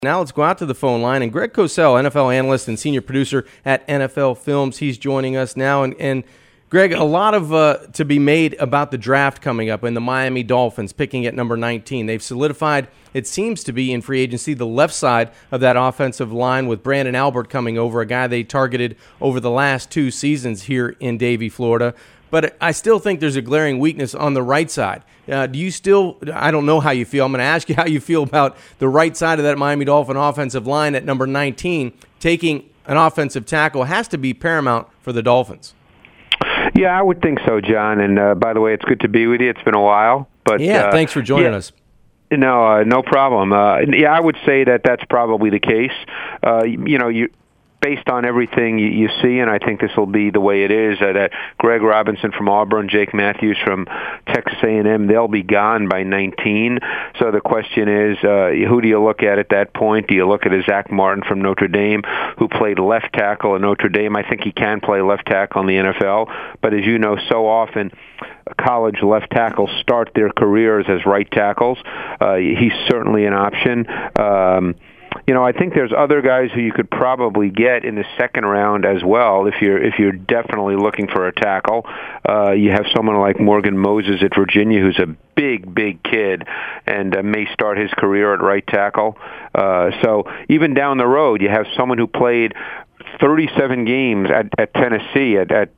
Now let's go out to the phone line, and Greg Cosell, NFL analyst and senior producer at NFL Films, he's joining us now. And Greg, a lot of to be made about the draft coming up and the Miami Dolphins picking at number 19. They've solidified, it seems to be in free agency, the left side of that offensive line with Brandon Albert coming over, a guy they targeted over the last 2 seasons here in Davie, Florida. But I still think there's a glaring weakness on the right side. Do you still – I don't know how you feel. I'm going to ask you how you feel about the right side of that Miami Dolphin offensive line at number 19. Taking an offensive tackle has to be paramount for the Dolphins. Yeah, I would think so, John. And by the way, it's good to be with you. It's been a while. But thanks for joining us. No problem. I would say that that's probably the case. Based on everything you see, and I think this will be the way it is, that Greg Robinson from Auburn, Jake Matthews from Texas A&M, they'll be gone by 19. So the question is, who do you look at that point? Do you look at a Zach Martin from Notre Dame, who played left tackle at Notre Dame? I think he can play left tackle in the NFL, but as you know, so often college left tackles start their careers as right tackles. He's certainly an option. I think there's other guys who you could probably get in the second round as well if you're definitely looking for a tackle. You have someone like Morgan Moses at Virginia, who's a big kid and may start his career at right tackle. So even down the road, you have someone who played 37 games at Tennessee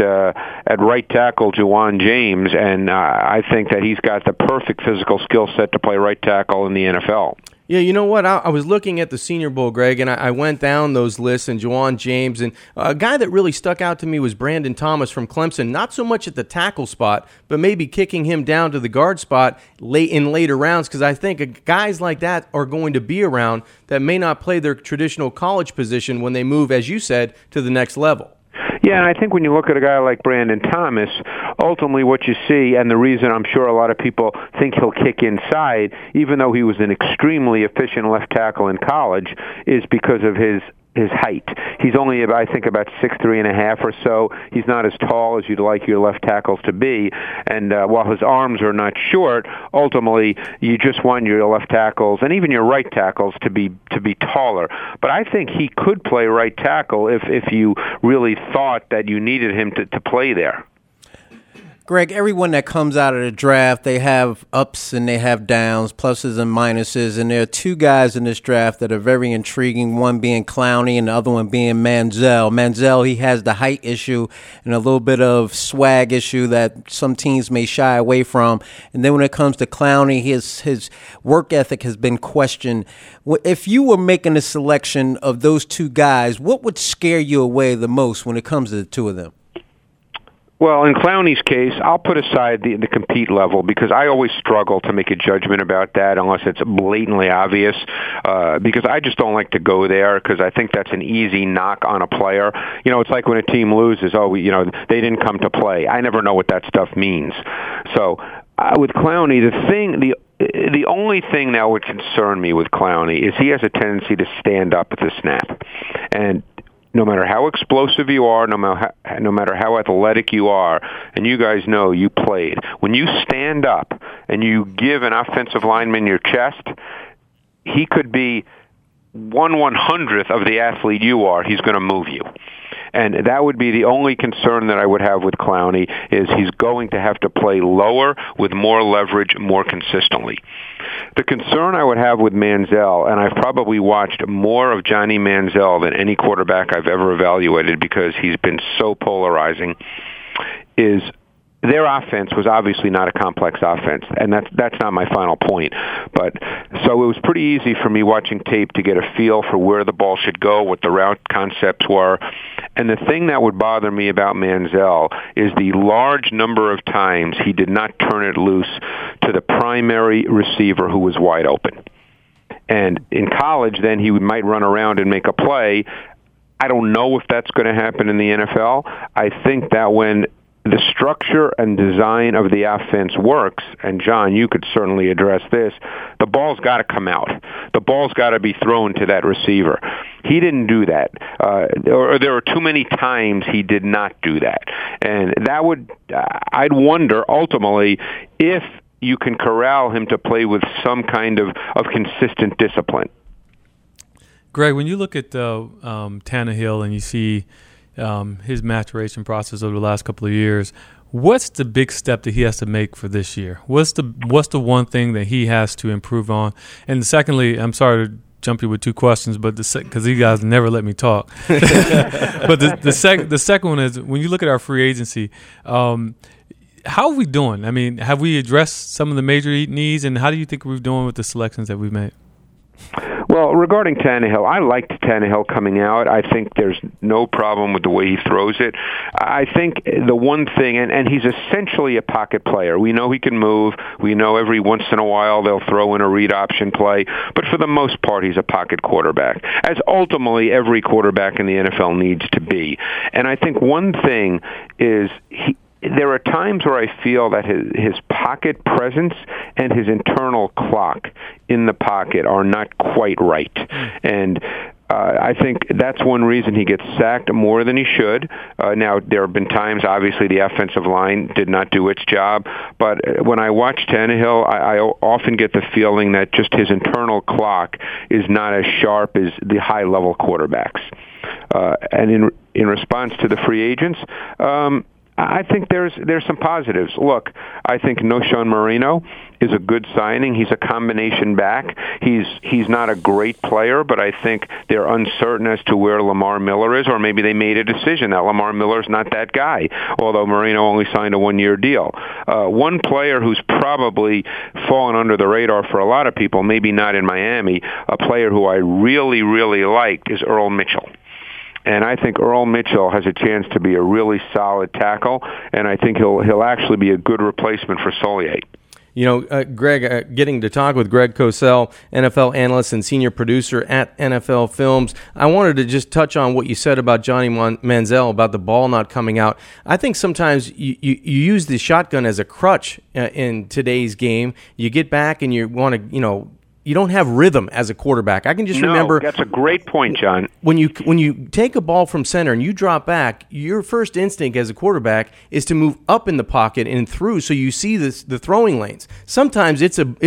at right tackle, Juwan James, and I think that he's got the perfect physical skill set to play right tackle in the NFL. Yeah, you know what? I was looking at the Senior Bowl, Greg, and I went down those lists, and Juwan James, and a guy that really stuck out to me was Brandon Thomas from Clemson, not so much at the tackle spot, but maybe kicking him down to the guard spot in later rounds, because I think guys like that are going to be around that may not play their traditional college position when they move, as you said, to the next level. Yeah, and I think when you look at a guy like Brandon Thomas, ultimately what you see, and the reason I'm sure a lot of people think he'll kick inside, even though he was an extremely efficient left tackle in college, is because of his height. He's only, I think, about 6'3.5" or so. He's not as tall as you'd like your left tackles to be. And while his arms are not short, ultimately you just want your left tackles and even your right tackles to be taller. But I think he could play right tackle if you really thought that you needed him to play there. Greg, everyone that comes out of the draft, they have ups and they have downs, pluses and minuses, and there are 2 guys in this draft that are very intriguing, one being Clowney and the other one being Manziel. Manziel, he has the height issue and a little bit of swag issue that some teams may shy away from. And then when it comes to Clowney, his work ethic has been questioned. If you were making a selection of those 2 guys, what would scare you away the most when it comes to the 2 of them? Well, in Clowney's case, I'll put aside the compete level because I always struggle to make a judgment about that unless it's blatantly obvious because I just don't like to go there because I think that's an easy knock on a player. It's like when a team loses, they didn't come to play. I never know what that stuff means. So with Clowney, the only thing that would concern me with Clowney is he has a tendency to stand up at the snap. And no matter how explosive you are, no matter how athletic you are, and you guys know you played, when you stand up and you give an offensive lineman your chest, he could be 1/100th of the athlete you are. He's going to move you. And that would be the only concern that I would have with Clowney is he's going to have to play lower with more leverage more consistently. The concern I would have with Manziel, and I've probably watched more of Johnny Manziel than any quarterback I've ever evaluated because he's been so polarizing, is their offense was obviously not a complex offense, and that's not my final point. But so it was pretty easy for me watching tape to get a feel for where the ball should go, what the route concepts were. And the thing that would bother me about Manziel is the large number of times he did not turn it loose to the primary receiver who was wide open. And in college, then he might run around and make a play. I don't know if that's going to happen in the NFL. I think that when the structure and design of the offense works, and John, you could certainly address this, the ball's got to come out. The ball's got to be thrown to that receiver. He didn't do that. Or there are too many times he did not do that. And that would, I'd wonder ultimately if you can corral him to play with some kind of consistent discipline. Greg, when you look at Tannehill and you see his maturation process over the last couple of years, what's the big step that he has to make for this year? What's the one thing that he has to improve on? And secondly, I'm sorry to jump you with two questions, but because you guys never let me talk. But the second one is, when you look at our free agency, how are we doing? I mean, have we addressed some of the major needs, and how do you think we're doing with the selections that we've made? Well, regarding Tannehill, I liked Tannehill coming out. I think there's no problem with the way he throws it. I think the one thing, and he's essentially a pocket player. We know he can move. We know every once in a while they'll throw in a read option play. But for the most part, he's a pocket quarterback, as ultimately every quarterback in the NFL needs to be. And I think one thing is there are times where I feel that his pocket presence and his internal clock in the pocket are not quite right. And I think that's one reason he gets sacked more than he should. Now, there have been times, obviously, the offensive line did not do its job. But when I watch Tannehill, I often get the feeling that just his internal clock is not as sharp as the high-level quarterbacks. And in response to the free agents, I think there's some positives. Look, I think Knowshon Moreno is a good signing. He's a combination back. He's not a great player, but I think they're uncertain as to where Lamar Miller is, or maybe they made a decision that Lamar Miller's not that guy, although Moreno only signed a one-year deal. One player who's probably fallen under the radar for a lot of people, maybe not in Miami, a player who I really, really liked is Earl Mitchell. And I think Earl Mitchell has a chance to be a really solid tackle, and I think he'll actually be a good replacement for Solier. You know, Greg, getting to talk with Greg Cosell, NFL analyst and senior producer at NFL Films, I wanted to just touch on what you said about Johnny Manziel, about the ball not coming out. I think sometimes you use the shotgun as a crutch in today's game. You get back and you want to, you don't have rhythm as a quarterback. I can just remember. That's a great point, John. When you take a ball from center and you drop back, your first instinct as a quarterback is to move up in the pocket and through, so you see the throwing lanes. Sometimes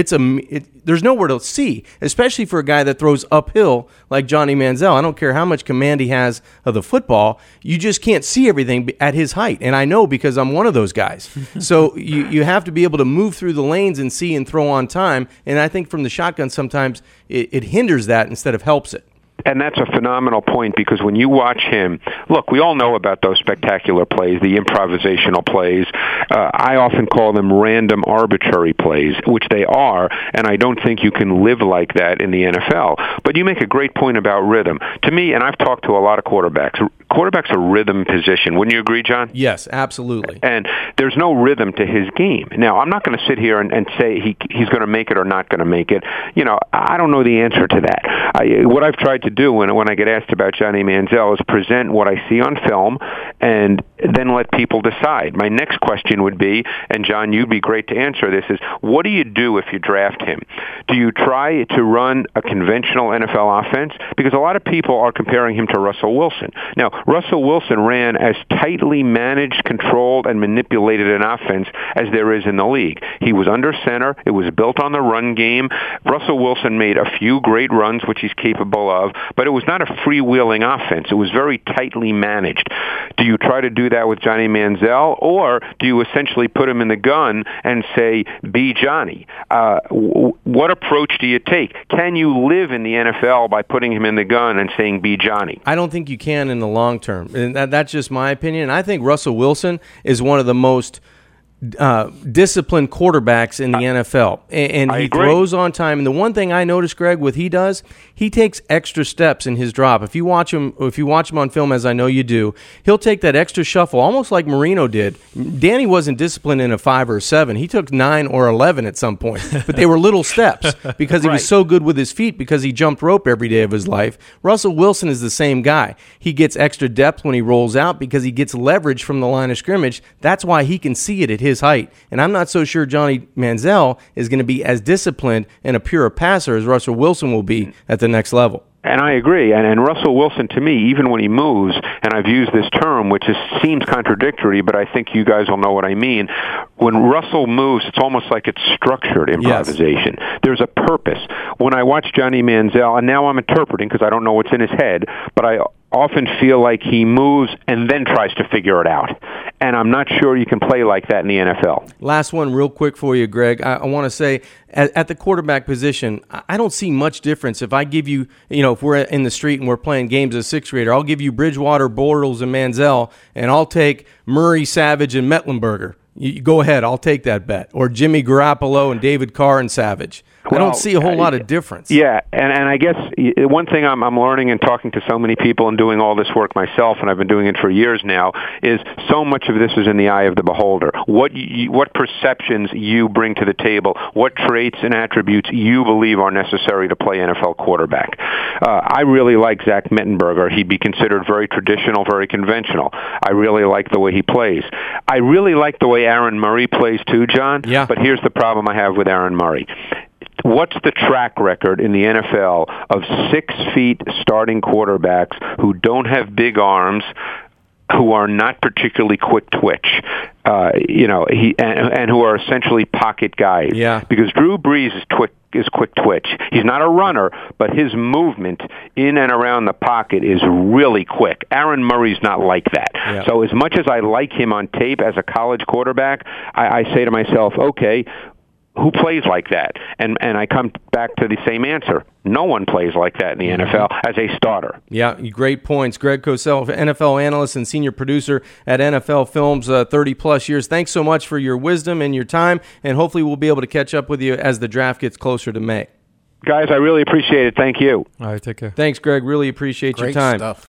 there's nowhere to see, especially for a guy that throws uphill like Johnny Manziel. I don't care how much command he has of the football, you just can't see everything at his height. And I know, because I'm one of those guys. So you have to be able to move through the lanes and see and throw on time. And I think from the shotgun, sometimes it hinders that instead of helps it. And that's a phenomenal point, because when you watch him, look, we all know about those spectacular plays, the improvisational plays. I often call them random, arbitrary plays, which they are, and I don't think you can live like that in the NFL. But you make a great point about rhythm. To me, and I've talked to a lot of quarterbacks are rhythm position. Wouldn't you agree, John? Yes, absolutely. And there's no rhythm to his game. Now, I'm not going to sit here and say he's going to make it or not going to make it. I don't know the answer to that. What I've tried to do when I get asked about Johnny Manziel is present what I see on film and then let people decide. My next question would be, and John, you'd be great to answer this, is what do you do if you draft him? Do you try to run a conventional NFL offense? Because a lot of people are comparing him to Russell Wilson. Now, Russell Wilson ran as tightly managed, controlled, and manipulated an offense as there is in the league. He was under center. It was built on the run game. Russell Wilson made a few great runs, which he's capable of, but it was not a freewheeling offense. It was very tightly managed. Do you try to do that with Johnny Manziel, or do you essentially put him in the gun and say, be Johnny? What approach do you take? Can you live in the NFL by putting him in the gun and saying, be Johnny? I don't think you can in the long term. And that's just my opinion. I think Russell Wilson is one of the most disciplined quarterbacks in the NFL, and he throws on time. And the one thing I noticed, Greg, he takes extra steps in his drop. If you watch him on film, as I know you do, he'll take that extra shuffle, almost like Marino did. Danny wasn't disciplined in a 5 or 7; he took 9 or 11 at some point, but they were little steps because he was so good with his feet, because he jumped rope every day of his life. Russell Wilson is the same guy. He gets extra depth when he rolls out because he gets leverage from the line of scrimmage. That's why he can see it at his height. And I'm not so sure Johnny Manziel is going to be as disciplined and a pure passer as Russell Wilson will be at the next level. And I agree. And Russell Wilson, to me, even when he moves, and I've used this term, which seems contradictory, but I think you guys will know what I mean. When Russell moves, it's almost like it's structured improvisation. Yes. There's a purpose. When I watch Johnny Manziel, and now I'm interpreting because I don't know what's in his head, but I often feel like he moves and then tries to figure it out. And I'm not sure you can play like that in the NFL. Last one real quick for you, Greg. I want to say at the quarterback position, I don't see much difference. If I give you, if we're in the street and we're playing games as a sixth grader, I'll give you Bridgewater, Bortles, and Manziel, and I'll take Murray, Savage, and Mettenberger. You go ahead, I'll take that bet. Or Jimmy Garoppolo and David Carr and Savage. I don't see a whole lot of difference. Yeah, and I guess one thing I'm learning and talking to so many people and doing all this work myself, and I've been doing it for years now, is so much of this is in the eye of the beholder. What perceptions you bring to the table, what traits and attributes you believe are necessary to play NFL quarterback. I really like Zach Mettenberger. He'd be considered very traditional, very conventional. I really like the way he plays. I really like the way Aaron Murray plays too, John. Yeah. But here's the problem I have with Aaron Murray. What's the track record in the NFL of 6 feet starting quarterbacks who don't have big arms, who are not particularly quick twitch, and who are essentially pocket guys? Yeah. Because Drew Brees is quick twitch. He's not a runner, but his movement in and around the pocket is really quick. Aaron Murray's not like that. Yeah. So as much as I like him on tape as a college quarterback, I say to myself, okay, who plays like that? And I come back to the same answer. No one plays like that in the NFL as a starter. Yeah, great points. Greg Cosell, NFL analyst and senior producer at NFL Films, 30-plus years. Thanks so much for your wisdom and your time, and hopefully we'll be able to catch up with you as the draft gets closer to May. Guys, I really appreciate it. Thank you. All right, take care. Thanks, Greg. Really appreciate your time. Great stuff.